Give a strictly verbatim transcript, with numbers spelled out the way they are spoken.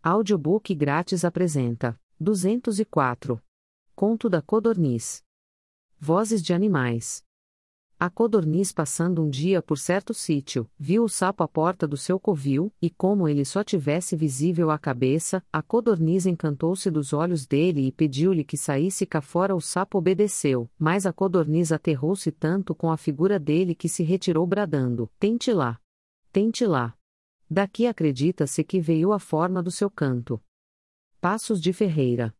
Audiobook grátis apresenta: duzentos e quatro. Conto da Codorniz. Vozes de animais. A codorniz, passando um dia por certo sítio, viu o sapo à porta do seu covil, e como ele só tivesse visível a cabeça, a codorniz encantou-se dos olhos dele e pediu-lhe que saísse cá fora. O sapo obedeceu, mas a codorniz aterrou-se tanto com a figura dele que se retirou bradando: "Tente lá! Tente lá!" Daqui acredita-se que veio a forma do seu canto. Passos de Ferreira.